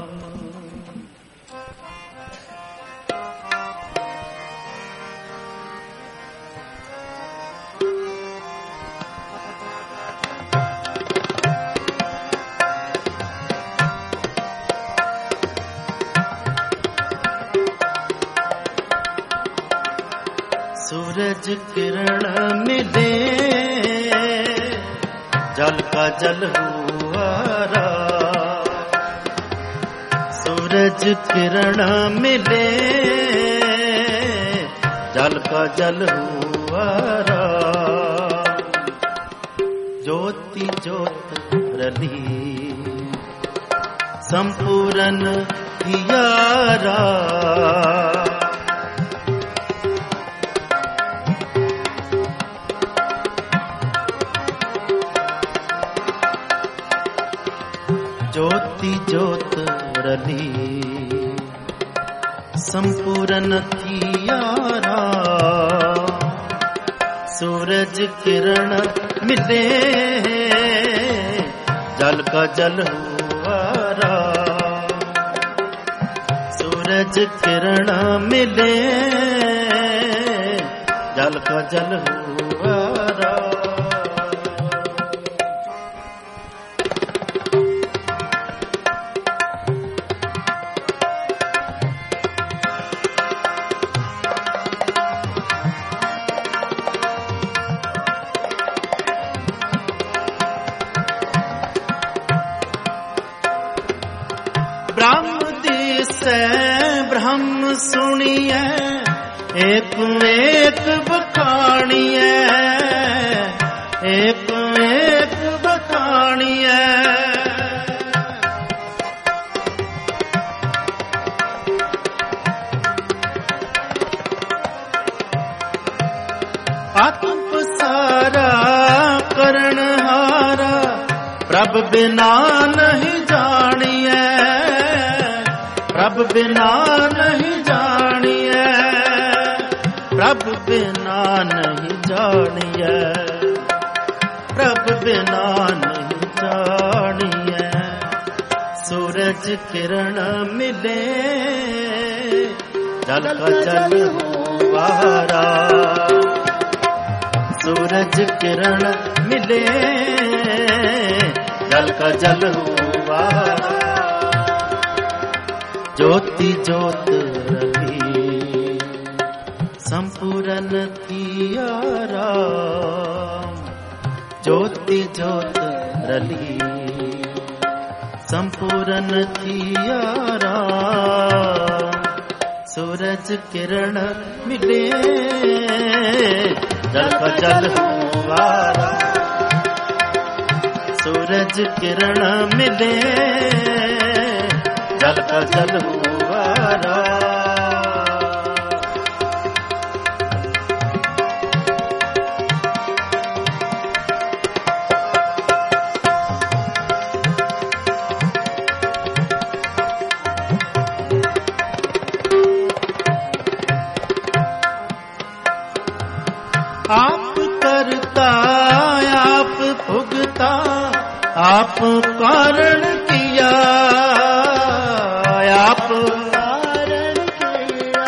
सूरज किरण मिले जल का जल हुआ राम। सूरज किरण मिले जल का जल हुआ राम। ज्योति ज्योत रली संपूर्ण किया राम। ज्योति ज्योत रली संपूर्ण किया राम। सूरज किरण मिले जल का जल हुआ राम। सूरज किरण मिले जल का जल हुआ राम। ब्रह्म दिसै ब्रह्म सुनिए एक एक बखानिए। एक एक बखानिए प्रभ बिना नहीं जानिए, प्रभ बिना नहीं जानिए, प्रभ बिना नहीं जानिए, प्रभ बिना नहीं जानिए। सूरज किरण मिले जल का जल हुआरा, सूरज किरण मिले जल का जल हुआरा। ज्योति ज्योत रही संपूर्ण किया राम, ज्योति ज्योत रली संपूर्ण किया राम। सूरज किरण मिले जल का जल हुआरा, सूरज किरण मिले जल का जल हुआरा। आप करता आप भुगता, आप कारण किया, आप कारण किया,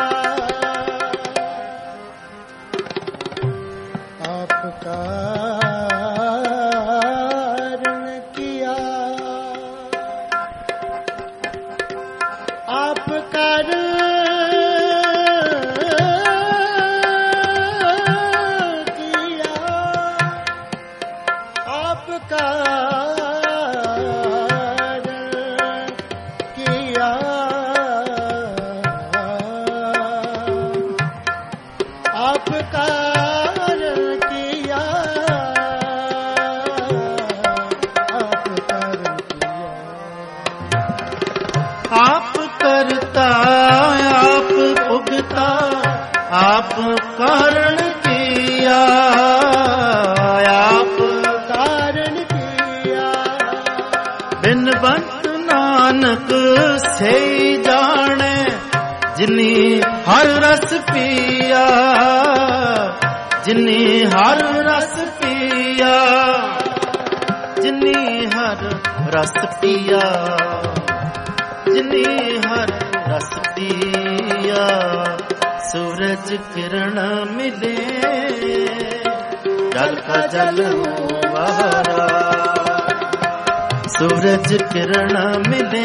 आप कारण किया, आप कारण आप करता आप भुगता, आप कारण किया, आप कारण किया। बिनबंत नानक से जाने जिनी हर रस पिया, जिनी हर रस पिया, जिनी हर रस पिया, जिनी हर रस पिया। सूरज किरण मिले जल का जल हुआरा, सूरज किरण मिले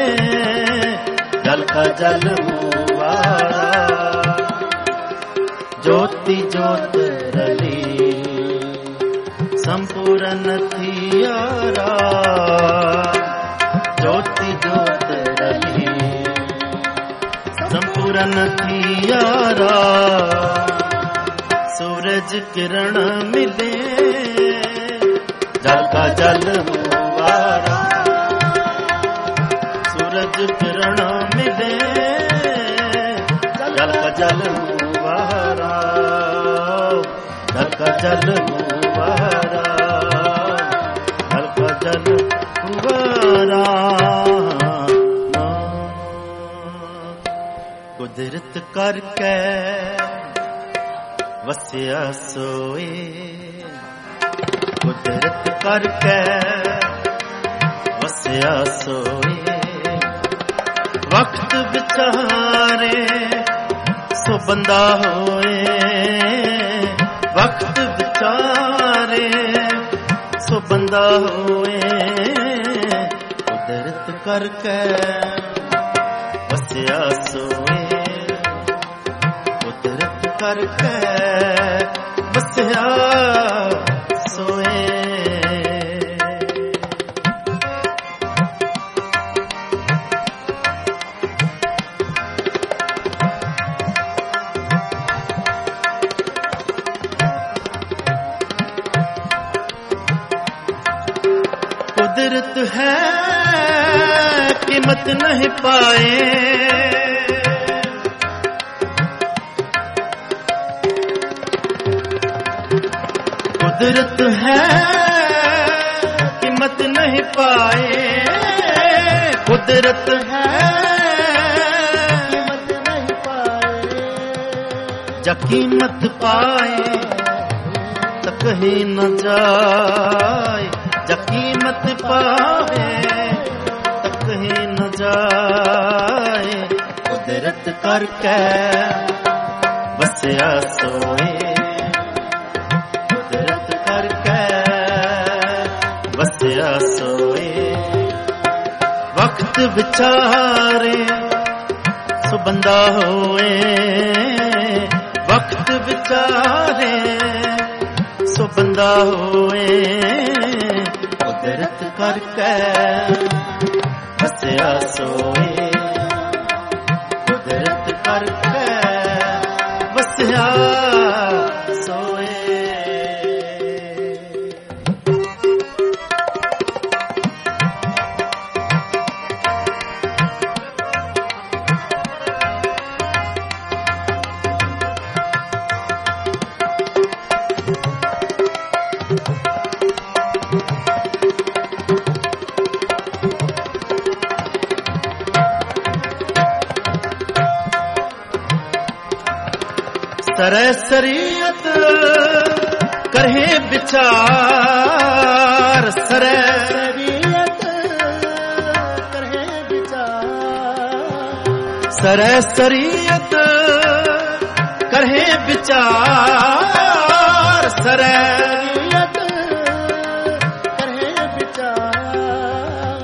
जल का जल हुआरा। ज्योति ज्योत रली संपूर्ण थियारा, ज्योति ज्योत रली संपूर्ण थियारा। सूरज किरण मिले जल का जल हुआरा, सूरज किरण मिले जल का जल हुआरा, जल का जल हुआरा, जल का जल हुआरा। कुदरत करके वसिया सोए, कुदरत करके वसिया सोए। वक्त बिचारे सो बंदा होए, वक्त बिचारे सो बंदा होए। कुदरत करके वसिया सोए, कुदरत करके वसिया सोए। कुदरत है कीमत नहीं पाए, कुदरत है कीमत नहीं पाए कुदरत है कीमत नहीं पाए जा कीमत पाए तो कहीं न जाए जा कीमत पाए तो कहीं न जाए कुदरत करके बसया सोए कुदरत करके बसया सोए वक्त विचारे सो बंदा होए वक्त विचारे सो बंदा होए कुदरत करके बसया सोए कुदरत करके बसया सोए सरसरियत करहे विचार शरीयत करहे विचार सरसरियत करहे विचार शरीयत करहे विचार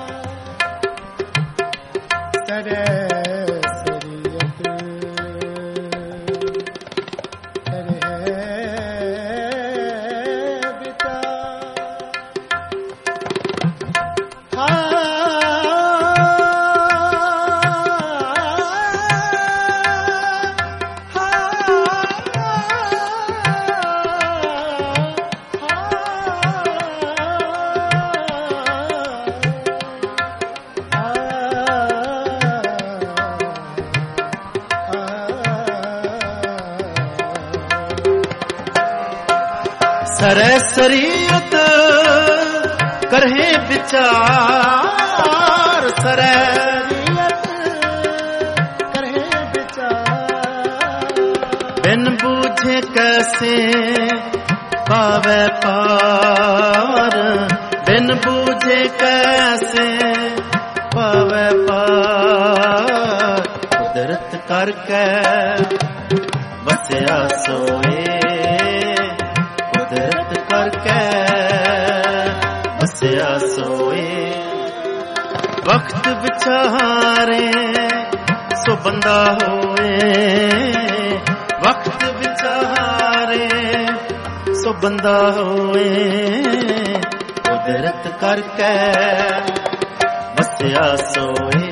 सरसरियत करहे विचार शरीयत करहे विचार बिन बूझे कैसे पावे पार बिन बूझे कैसे पावे पार कुदरत करके बसया सोए कुदरत करके बसया सोए वक्त विचारे सो बंदा होए वक्त विचारे सो बंदा होए कुदरत करके बसया सोए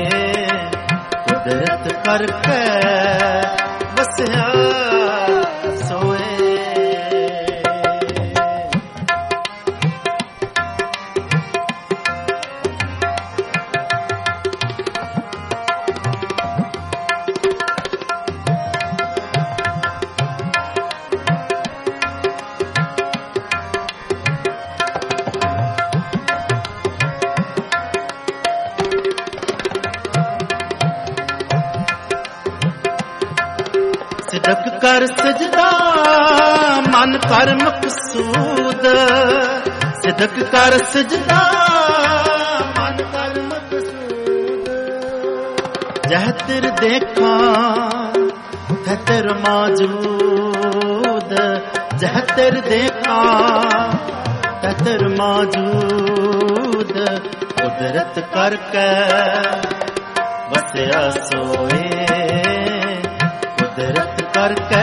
कुदरत करके बसया सोए सिदक कर सजदा मन कर मकसूद सिदक कर सजदा मन कर मकसूद जह तिर देखा थे तिर मौजूद जह तिर देखा थे तिर मौजूद कुदरत करके बसया सोए कुदरत करके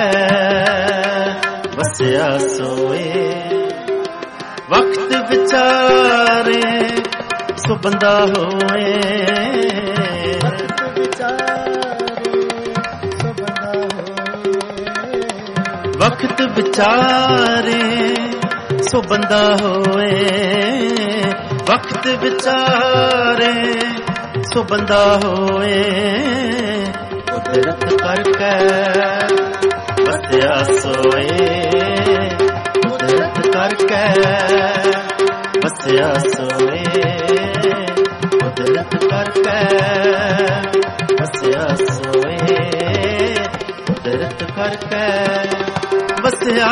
बसया सोए वक्त विचारे सो बंदा होए वक्त विचारे सो बंदा होए वक्त विचारे सो बंदा होए वक्त विचारे सो बंदा होए कुदरत करके बसया सोए कुदरत करके ਵਸਿਆ ਸੋਏ ਕੁਦਰਤ ਕਰਕੇ ਵਸਿਆ ਸੋਏ ਕੁਦਰਤ ਕਰਕੇ ਵਸਿਆ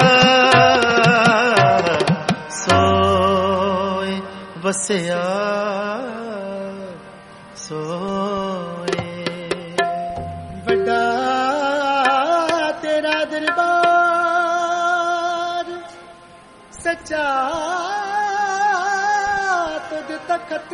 ਸੋਏ ਵਸਿਆ ਸੋਏ ਵੱਡਾ ਤੇਰਾ ਦਰਬਾਰ ਸੱਚਾ ਤੁਧ ਤਖਤ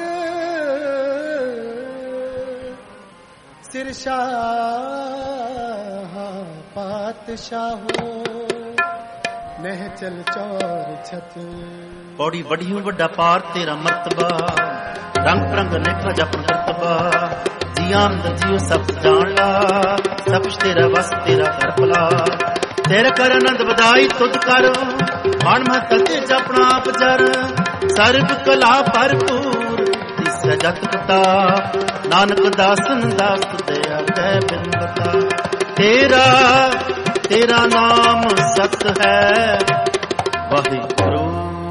ਸਿਰਸ਼ਾਹ ਪਾਤਸ਼ਾਹੋ ਨਹਿ ਚਲ ਚੌਰ ਛਤ ਪੌੜੀ ਵੱਡੀ ਵੱਡਾ ਪਾਰ ਤੇਰਾ ਮਰਤਬਾ ਰੰਗ ਰੰਗ ਨੇਖਾ ਜਪਨ ਕਰਤਬਾ ਜੀ ਆਮਦ ਜੀਓ ਸਭ ਜਾਣ ਲਾ ਸਭ ਕੁਛ ਤੇਰਾ ਵਸ ਤੇਰਾ ਕਰ ਭਲਾ ਤੇਰੇ ਕਰ ਆਨੰਦ ਵਧਾਈ ਤੁਧ ਕਰ ਮਨ ਮਹਤ ਤੇ ਜਪਣਾ ਆਪ ਜਰ ਸਰਬ ਕਲਾ ਭਰਪੂਰ ਤਿਸ ਜਤ ਕਤਾ ਨਾਨਕ ਦਾਸਨ ਦਾਸ ਤੇ ਆਗੇ ਬਿਨ ਬਤਾ ਤੇਰਾ ਨਾਮ ਸਤ ਹੈ ਵਾਹਿਗੁਰੂ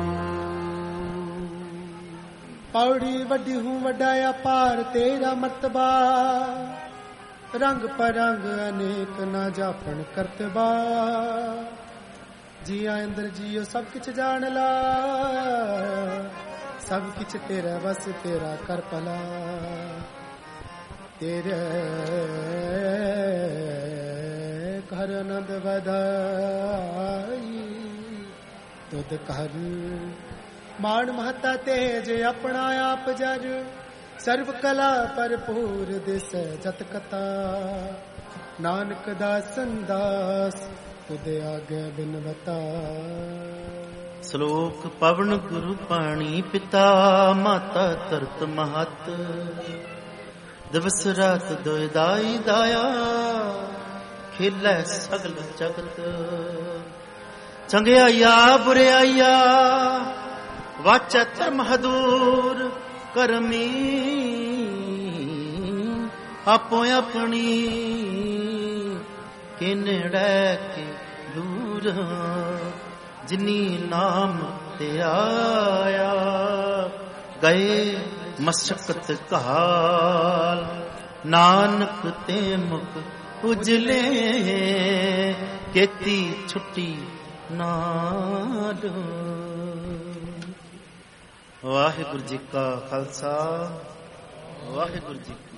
ਪੌੜੀ ਵੱਡੀ ਹੂੰ ਵੱਡਾ ਅਪਾਰ ਤੇਰਾ ਮਰਤਬਾ ਰੰਗ ਪਰੰਗ ਅਨੇਕ ਨਾ ਜਾਪਣ ਕਰਤਬਾ ਜੀਆ ਅੰਦਰ ਜੀਓ ਸਭ ਕਿਛ ਜਾਣ ਲਾ ਸਭ ਕਿਛ ਤੇਰਾ ਵਸ ਤੇਰਾ ਕਰ ਭਲਾ ਤੇਰੇ ਘਰ ਆਨੰਦ ਵਧਾਈ ਤੁਧ ਕਰ ਮਾਣ ਮਹਤਾ ਤੇਜ ਆਪਣਾ ਆਪ ਜਰ ਸਰਬ ਕਲਾ ਭਰਪੂਰ ਦਿਸ ਜਤ ਕਤਾ ਨਾਨਕ ਦਾਸਨ ਦਾਸ ਤੁਧ ਆਗੇ ਬਿਨਵਤਾ ਸ਼ਲੋਕ ਪਵਨ ਗੁਰੂ ਪਾਣੀ ਪਿਤਾ ਮਾਤਾ ਧਰਤ ਮਹਤ ਦਿਵਸ ਰਾਤ ਦੋਇ ਦਾਈ ਦਾਇਆ ਖੇਲੇ ਸਗਲ ਜਗਤ ਚੰਗਿਆਈਆ ਬੁਰਿਆਈਆ ਵਾਚਾ ਧਰਮ ਹਦੂਰ ਕਰਮੀ ਆਪੋ ਆਪਣੀ ਕਿ ਨੇੜੇ ਕੇ ਦੂਰ ਜਿਨੀ ਨਾਮ ਤੇ ਆਇਆ ਗਏ ਮਸ਼ਕਤ ਕਾਲ ਨਾਨਕ ਤੇ ਮੁਖ ਉਜਲੇ ਕੀਤੀ ਛੁੱਟੀ ਨਾਦ ਵਾਹਿਗੁਰੂ ਜੀ ਕਾ ਖਾਲਸਾ ਵਾਹਿਗੁਰੂ ਜੀ